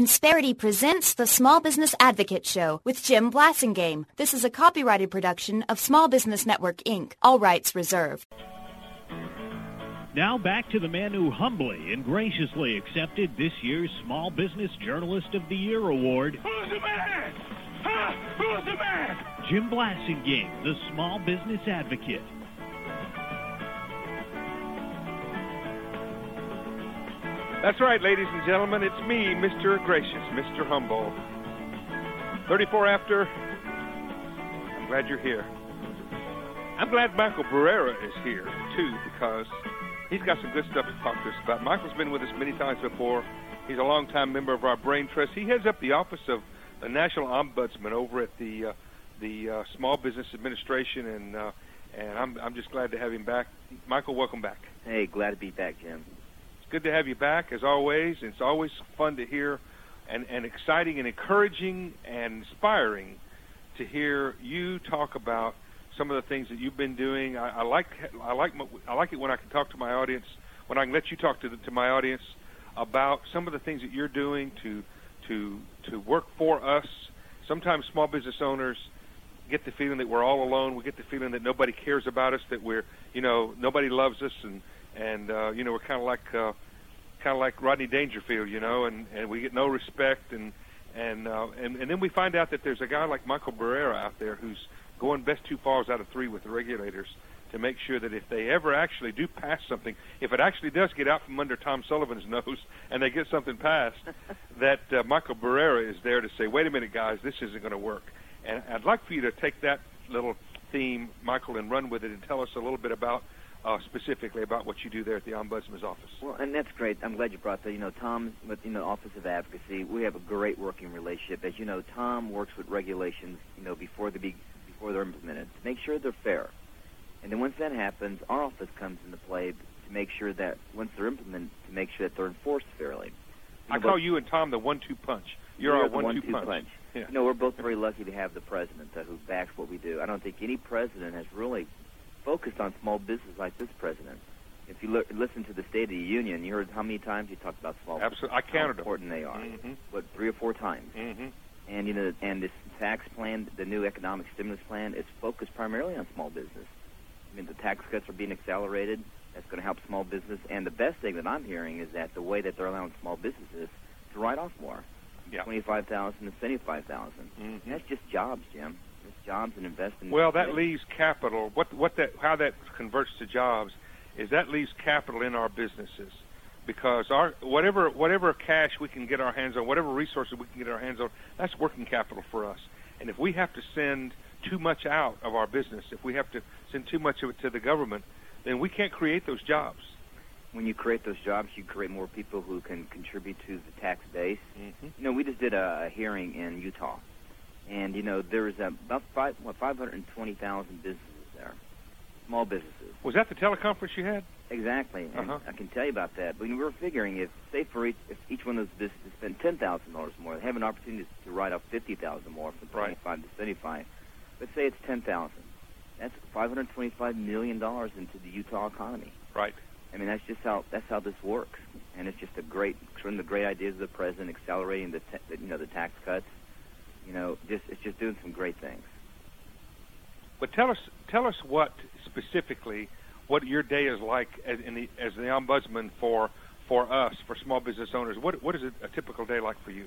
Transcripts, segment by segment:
Insperity presents the Small Business Advocate Show with Jim Blasingame. This is a copyrighted production of Small Business Network, Inc. All rights reserved. Now back to the man who humbly and graciously accepted this year's Small Business Journalist of the Year award. Who's the man? Huh? Who's the man? Jim Blasingame, the Small Business Advocate. That's right, ladies and gentlemen. It's me, Mr. Gracious, Mr. Humble. 34 after. I'm glad you're here. I'm glad Michael Barrera is here, too, because he's got some good stuff to talk to us about. Michael's been with us many times before. He's a longtime member of our Brain Trust. He heads up the Office of the National Ombudsman over at the Small Business Administration, and I'm just glad to have him back. Michael, welcome back. Hey, glad to be back, Jim. Good to have you back, as always. It's always fun to hear and exciting and encouraging and inspiring to hear you talk about some of the things that you've been doing. I like it when I can talk to my audience, when I can let you talk to my audience about some of the things that you're doing to work for us. Sometimes small business owners get the feeling that we're all alone. We get the feeling that nobody cares about us, that nobody loves us, and we're kind of like Rodney Dangerfield, and we get no respect, and then we find out that there's a guy like Michael Barrera out there who's going best 2 falls out of 3 with the regulators to make sure that if they ever actually do pass something, if it actually does get out from under Tom Sullivan's nose and they get something passed, that Michael Barrera is there to say, wait a minute, guys, this isn't going to work. And I'd like for you to take that little theme, Michael, and run with it and tell us a little bit about specifically about what you do there at the Ombudsman's office. Well, and that's great. I'm glad you brought that. Tom, with Office of Advocacy, we have a great working relationship. As you know, Tom works with regulations, before they're implemented to make sure they're fair. And then once that happens, our office comes into play to make sure that once they're implemented, to make sure that they're enforced fairly. I call you and Tom the 1-2 punch. You're our 1-2 punch. Yeah. We're both very lucky to have the president who backs what we do. I don't think any president has really focused on small business like this president. If you listen to the State of the Union, you heard how many times he talked about small business. Absolutely, I counted how important they are. Mm-hmm. What, 3 or 4 times? Mm-hmm. And and this tax plan, the new economic stimulus plan, is focused primarily on small business. The tax cuts are being accelerated. That's going to help small business. And the best thing that I'm hearing is that the way that they're allowing small businesses to write off more, $25,000 to $75,000. Mm-hmm. That's just jobs, Jim. It's jobs and investment. Well, that leaves capital. How that converts to jobs is that leaves capital in our businesses, because whatever cash we can get our hands on, whatever resources we can get our hands on, that's working capital for us. And if we have to send too much out of our business, if we have to send too much of it to the government, then we can't create those jobs. When you create those jobs, you create more people who can contribute to the tax base. Mm-hmm. We just did a hearing in Utah, and there's about 520,000 businesses there, small businesses. Was that the teleconference you had? Exactly, and I can tell you about that. But we were figuring if each one of those businesses spend $10,000 more, they have an opportunity to write off $50,000 more from 25 to 75. Let's say it's $10,000. That's $525 million into the Utah economy. Right. That's how this works, and it's just one of the great ideas of the president, accelerating the tax cuts. It's just doing some great things. But tell us what specifically what your day is like as the ombudsman for us, for small business owners. What is a typical day like for you?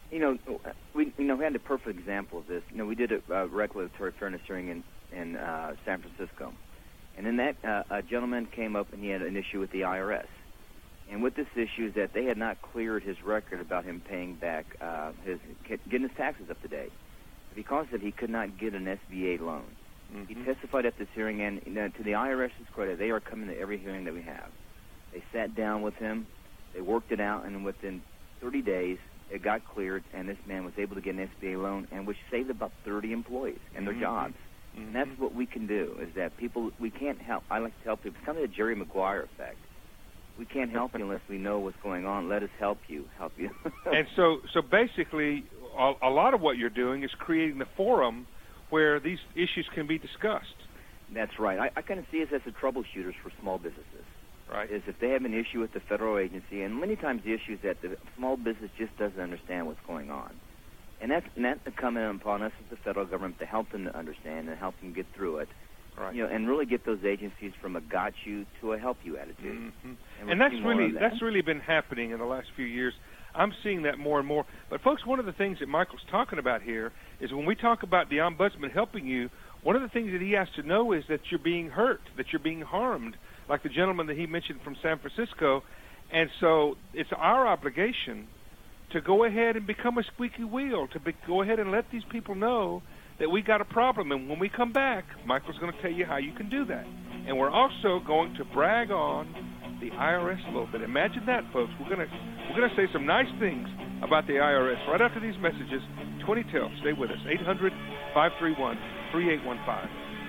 We had a perfect example of this. We did a regulatory fairness hearing in San Francisco. And then that a gentleman came up and he had an issue with the IRS. And with this issue is that they had not cleared his record about him paying back getting his taxes up to date. Because of it, he could not get an SBA loan. Mm-hmm. He testified at this hearing, and to the IRS's credit, they are coming to every hearing that we have. They sat down with him, they worked it out, and within 30 days, it got cleared, and this man was able to get an SBA loan, and which saved about 30 employees and their jobs. Mm-hmm. And that's what we can do, is that we can't help. I like to help people. It's kind of the Jerry Maguire effect. We can't help you unless we know what's going on. Let us help you. And so basically, a lot of what you're doing is creating the forum where these issues can be discussed. That's right. I kind of see us as the troubleshooters for small businesses. Right. Is if they have an issue with the federal agency, and many times the issue is that the small business just doesn't understand what's going on. And that's incumbent upon us as the federal government to help them to understand and help them get through it. Right. And really get those agencies from a got you to a help you attitude. Mm-hmm. And that's really been happening in the last few years. I'm seeing that more and more. But folks, one of the things that Michael's talking about here is when we talk about the ombudsman helping you, one of the things that he has to know is that you're being hurt, that you're being harmed, like the gentleman that he mentioned from San Francisco. And so it's our obligation to go ahead and become a squeaky wheel, go ahead and let these people know that we got a problem. And when we come back, Michael's going to tell you how you can do that. And we're also going to brag on the IRS a little bit. Imagine that, folks. We're going to say some nice things about the IRS right after these messages. 2012. Stay with us. 800-531-3815.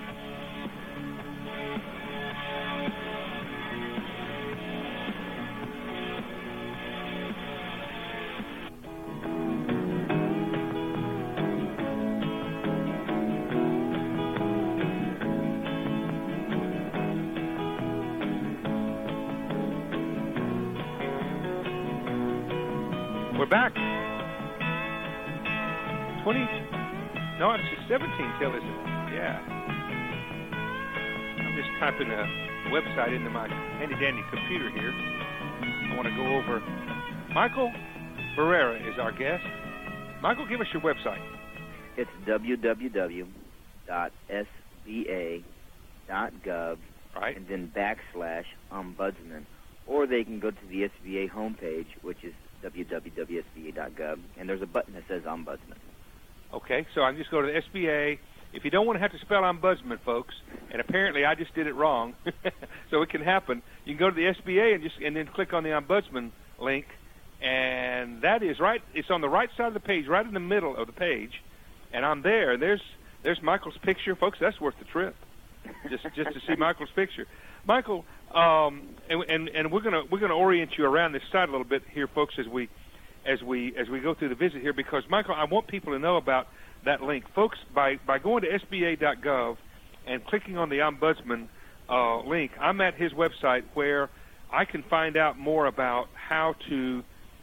We're back. 17 till, isn't it? Yeah. I'm just typing a website into my handy-dandy computer here. I want to go over. Michael Barrera is our guest. Michael, give us your website. It's www.sba.gov, right, and then /ombudsman. Or they can go to the SBA homepage, which is www.sba.gov, and there's a button that says Ombudsman. Okay, so I just go to the SBA. If you don't want to have to spell ombudsman, folks, and apparently I just did it wrong, so it can happen, you can go to the SBA and then click on the ombudsman link, and that is right. It's on the right side of the page, right in the middle of the page, and I'm there. There's Michael's picture, folks. That's worth the trip, just to see Michael's picture. Michael, and we're gonna orient you around this site a little bit here, folks, as we go through the visit here, because Michael, I want people to know about that link, folks. By going to SBA.gov and clicking on the ombudsman link, I'm at his website where I can find out more about how to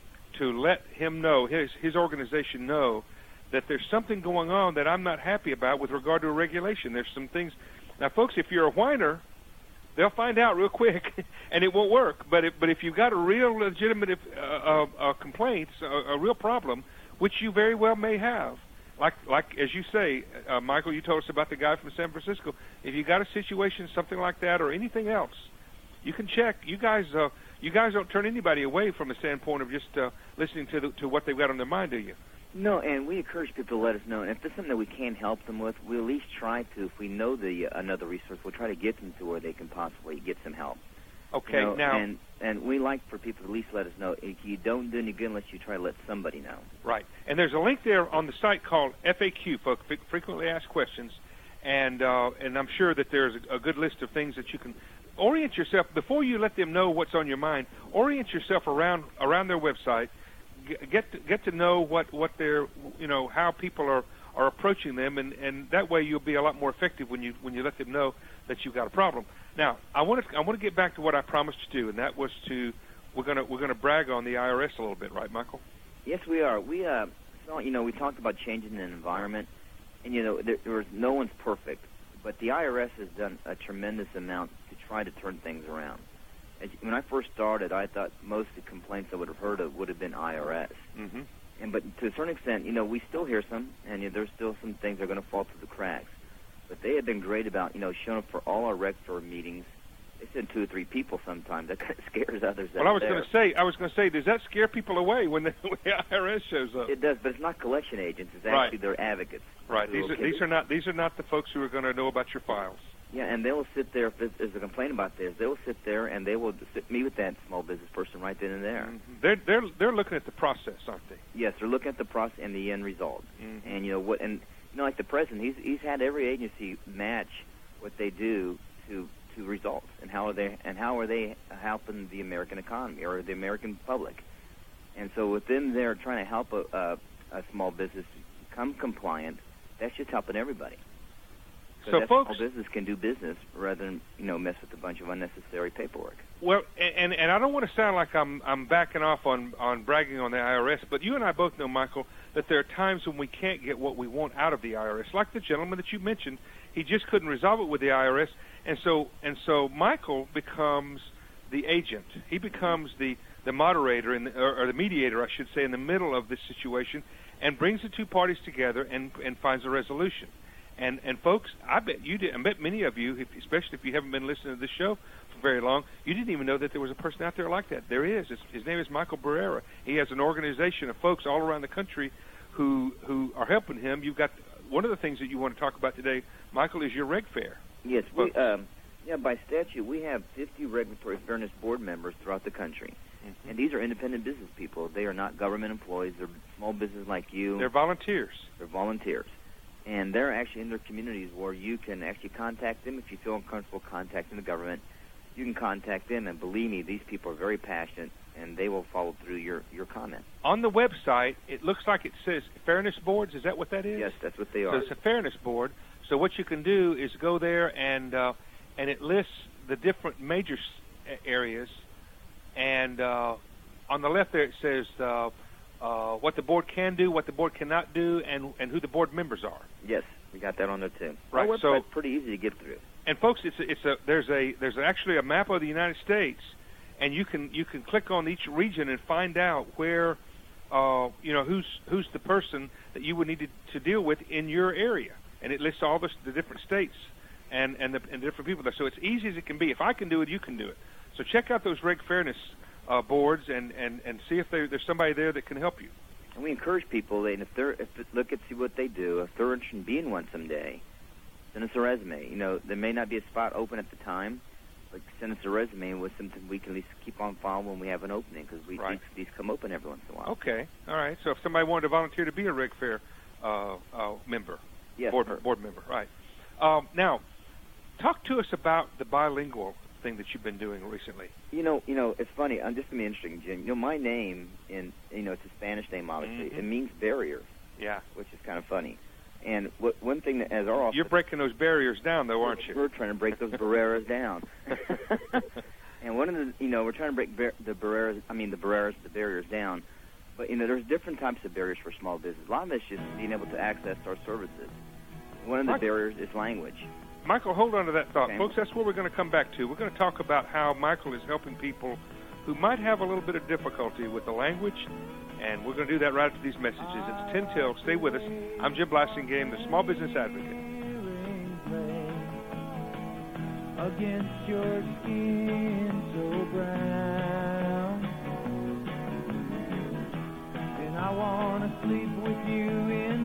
let him know, his organization know, that there's something going on that I'm not happy about with regard to a regulation. There's some things. Now, folks, if you're a whiner, they'll find out real quick, and it won't work. But if you've got a real legitimate complaint, a real problem, which you very well may have, like as you say, Michael, you told us about the guy from San Francisco. If you got a situation, something like that, or anything else, you can check. You guys don't turn anybody away from the standpoint of just listening to what they've got on their mind, do you? No, and we encourage people to let us know. And if there's something that we can help them with, we'll at least try to. If we know another resource, we'll try to get them to where they can possibly get some help. Okay, now... And we like for people to at least let us know. If you don't do any good unless you try to let somebody know. Right. And there's a link there on the site called FAQ, folks, Frequently Asked Questions. And I'm sure that there's a good list of things that you can orient yourself. Before you let them know what's on your mind, orient yourself around their website. Get to know what they're, how people are approaching them, and that way you'll be a lot more effective when you let them know that you've got a problem. Now, I want to get back to what I promised to do, and that was we're gonna brag on the IRS a little bit, right, Michael? Yes, we are. We we talked about changing the environment, and no one's perfect, but the IRS has done a tremendous amount to try to turn things around. When I first started, I thought most of the complaints I would have heard of would have been IRS. Mm-hmm. But to a certain extent, we still hear some, and there's still some things that are going to fall through the cracks. But they have been great about, showing up for all our Rec-Store meetings. They send 2 or 3 people sometimes. That kind of scares others. Well, I was going to say, does that scare people away when the IRS shows up? It does, but it's not collection agents. It's actually their advocates. Right. These are not the folks who are going to know about your files. Yeah, and they will sit there, if there's a complaint about theirs, they will sit there and they will meet with that small business person right then and there. Mm-hmm. They're looking at the process, aren't they? Yes, they're looking at the process and the end result. Mm-hmm. And like the president, he's had every agency match what they do to results, and how are they helping the American economy or the American public. And so with them there trying to help a small business become compliant, that's just helping everybody. So that folks, small business can do business rather than mess with a bunch of unnecessary paperwork. Well, and I don't want to sound like I'm backing off on bragging on the IRS, but you and I both know, Michael, that there are times when we can't get what we want out of the IRS. Like the gentleman that you mentioned, he just couldn't resolve it with the IRS, and so Michael becomes the agent. He becomes the moderator or the mediator, I should say, in the middle of this situation, and brings the two parties together and finds a resolution. And folks, I bet you did. I bet many of you, especially if you haven't been listening to this show for very long, you didn't even know that there was a person out there like that. There is. His name is Michael Barrera. He has an organization of folks all around the country who are helping him. You've got one of the things that you want to talk about today, Michael, is your Reg Fair. Yes, by statute, we have 50 regulatory fairness board members throughout the country. Mm-hmm. And these are independent business people. They are not government employees. They're small business like you. They're volunteers. They're volunteers. And they're actually in their communities where you can actually contact them if you feel uncomfortable contacting the government. You can contact them, and believe me, these people are very passionate, and they will follow through your comment. On the website, it looks like it says Fairness Boards. Is that what that is? Yes, that's what they are. So it's a Fairness Board. So what you can do is go there, and it lists the different major areas, and on the left there it says what the board can do, what the board cannot do, and who the board members are. Yes, we got that on there too. Right. Our website's pretty easy to get through. And folks, there's actually a map of the United States, and you can click on each region and find out where who's the person that you would need to deal with in your area, and it lists all the different states and the different people there. So it's easy as it can be. If I can do it, you can do it. So check out those Reg Fairness boards and see if there's somebody there that can help you. And we encourage people that look at see what they do. If they're interested in being one someday, send us a resume. There may not be a spot open at the time, but send us a resume with something we can at least keep on file when we have an opening, because these come open every once in a while. Okay, all right. So if somebody wanted to volunteer to be a Reg Fair member, yes, board member, right? Now, talk to us about the bilingual thing that you've been doing recently. It's funny. I'm just going to be interesting, Jim. My name it's a Spanish name, obviously. Mm-hmm. It means barriers. Yeah. Which is kind of funny. And one thing that, as our office, you're breaking those barriers down, though, aren't you? We're trying to break those barreras down. And one of the, we're trying to break the barriers down. But there's different types of barriers for small business. A lot of it's just being able to access our services. One of the barriers is language. Michael, hold on to that thought. Okay. Folks, that's what we're going to come back to. We're going to talk about how Michael is helping people who might have a little bit of difficulty with the language, and we're going to do that right after these messages. It's 10 till. Stay with us. I'm Jim Blassingame, the Small Business Advocate. Against your skin so brown, and I want to sleep with you in.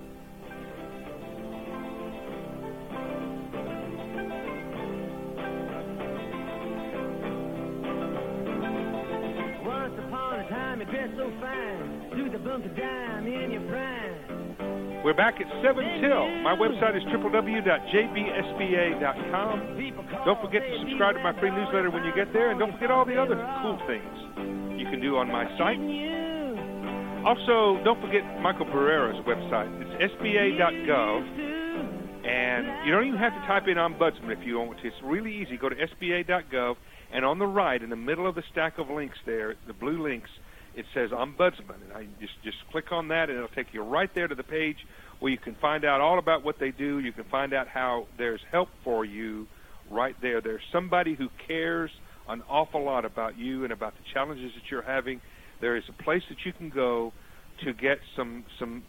So fine, do the bump of dime in your prime. We're back at 7 till. My website is www.jbsba.com. Don't forget to subscribe to my free newsletter when you get there, and don't forget all the other cool things you can do on my site. Also, don't forget Michael Barrera's website. It's sba.gov, and you don't even have to type in Ombudsman if you don't want to. It's really easy. Go to sba.gov, and on the right, in the middle of the stack of links there, the blue links, it says Ombudsman, and I just click on that, and it'll take you right there to the page where you can find out all about what they do. You can find out how there's help for you right there. There's somebody who cares an awful lot about you and about the challenges that you're having. There is a place that you can go to get some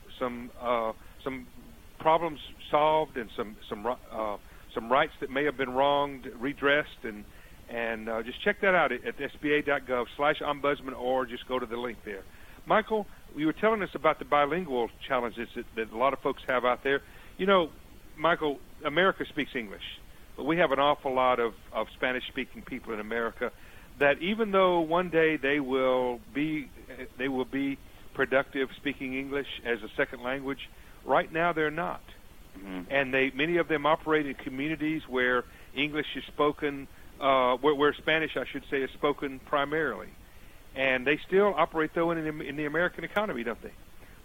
problems solved and some rights that may have been wronged redressed, and just check that out at sba.gov/ombudsman, or just go to the link there. Michael, you were telling us about the bilingual challenges that a lot of folks have out there. Michael, America speaks English, but we have an awful lot of Spanish-speaking people in America that even though one day they will be productive speaking English as a second language, right now they're not. Mm-hmm. And many of them operate in communities where English is spoken, where Spanish, I should say, is spoken primarily. And they still operate, though, in the American economy, don't they?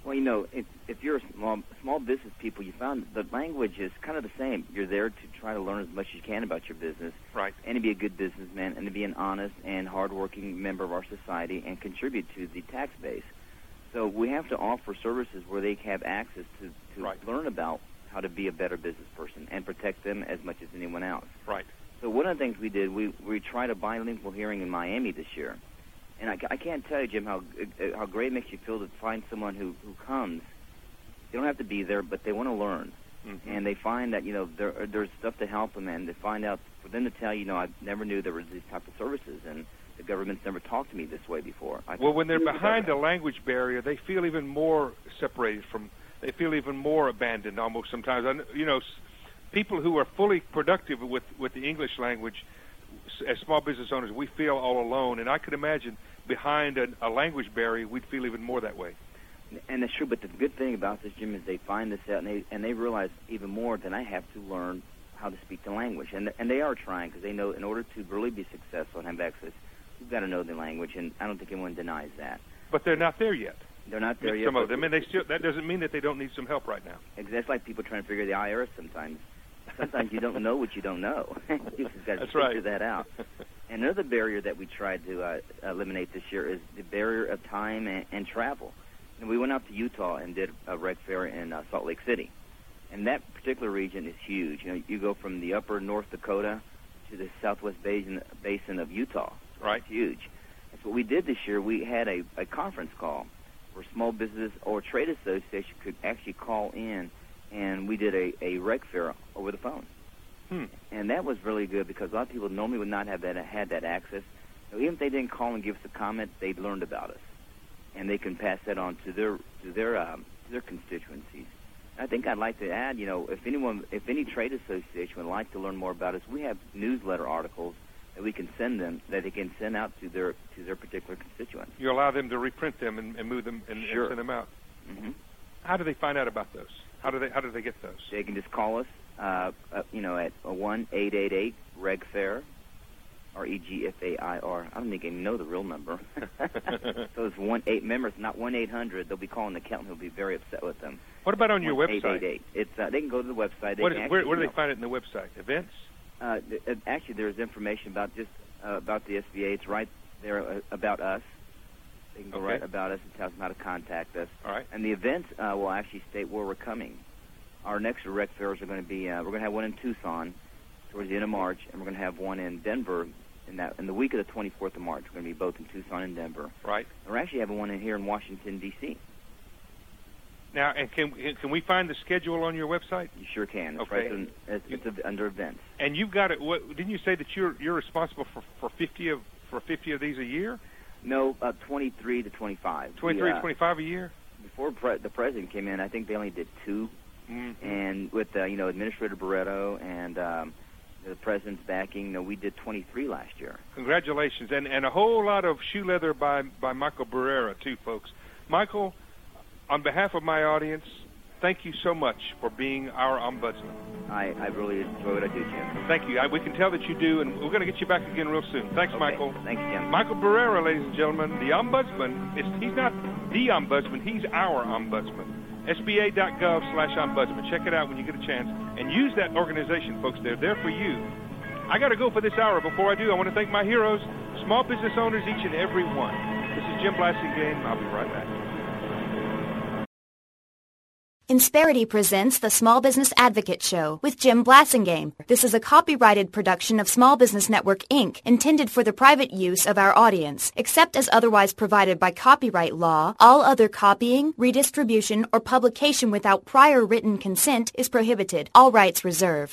Well, if you're a small business people, you found the language is kind of the same. You're there to try to learn as much as you can about your business, right, and to be a good businessman, and to be an honest and hardworking member of our society, and contribute to the tax base. So we have to offer services where they have access to right, learn about how to be a better business person and protect them as much as anyone else. Right. So one of the things we did, we tried a bilingual hearing in Miami this year. And I can't tell you, Jim, how great it makes you feel to find someone who comes. They don't have to be there, but they want to learn. Mm-hmm. And they find that, there's stuff to help them, and they find out, for them to tell you, I never knew there was these type of services, and the government's never talked to me this way before. Well, when they're behind a language barrier, they feel even more separated they feel even more abandoned almost sometimes. People who are fully productive with the English language, as small business owners, we feel all alone, and I could imagine behind a language barrier, we'd feel even more that way. And that's true, but the good thing about this, Jim, is they find this out, and they realize even more that I have to learn how to speak the language. And they are trying, because they know in order to really be successful and have access, you've got to know the language, and I don't think anyone denies that. But they're not there yet. They're not there yet. Some of them, and that doesn't mean that they don't need some help right now. That's like people trying to figure the IRS sometimes. Sometimes you don't know what you don't know. You just got to figure that out. And another barrier that we tried to eliminate this year is the barrier of time and travel. And we went out to Utah and did a rec fair in Salt Lake City. And that particular region is huge. You go from the upper North Dakota to the southwest basin of Utah. Right. It's huge. And so what we did this year, we had a conference call where small business or trade association could actually call in, and we did a rec fair over the phone. And that was really good because a lot of people normally would not have had that access. So even if they didn't call and give us a comment, they'd learned about us, and they can pass that on to their constituencies. I think I'd like to add, if any trade association would like to learn more about us, we have newsletter articles that we can send them, that they can send out to their particular constituents. You allow them to reprint them and move them and send them out. Mm-hmm. How do they find out about those? How do they get those? They can just call us, at 1-888-REG-FAIR, REGFAIR. I don't think they know the real number. So it's 1-8. Remember, it's not 1-800. They'll be calling the accountant. Who'll be very upset with them. What about on your website? 888. It's they can go to the website. Where do they find it in the website? Events? Actually, there's information about about the SBA. It's right there about us. They can go right about us and tell them how to contact us. All right. And the events will actually state where we're coming. Our next rec fairs are going to be, we're going to have one in Tucson towards the end of March, and we're going to have one in Denver in the week of the 24th of March. We're going to be both in Tucson and Denver. Right. And we're actually having one here in Washington, D.C. Now, and can we find the schedule on your website? You sure can. Okay. It's under events. And you've got it. Didn't you say that you're responsible for 50 of these a year? No, 23 to 25. 23 to 25 a year? Before the president came in, I think they only did 2. Mm-hmm. And with Administrator Barreto and the president's backing, we did 23 last year. Congratulations, and a whole lot of shoe leather by Michael Barrera too, folks. Michael, on behalf of my audience, thank you so much for being our ombudsman. I really enjoy what I do, Jim. Thank you. We can tell that you do, and we're going to get you back again real soon. Thanks, Michael. Thanks, Jim. Michael Barrera, ladies and gentlemen, the ombudsman. He's not the ombudsman. He's our ombudsman. SBA.gov/ombudsman. Check it out when you get a chance, and use that organization, folks. They're there for you. I got to go for this hour. Before I do, I want to thank my heroes, small business owners, each and every one. This is Jim Blasingame. I'll be right back. Insperity presents the Small Business Advocate Show with Jim Blasingame. This is a copyrighted production of Small Business Network, Inc., intended for the private use of our audience. Except as otherwise provided by copyright law, all other copying, redistribution, or publication without prior written consent is prohibited. All rights reserved.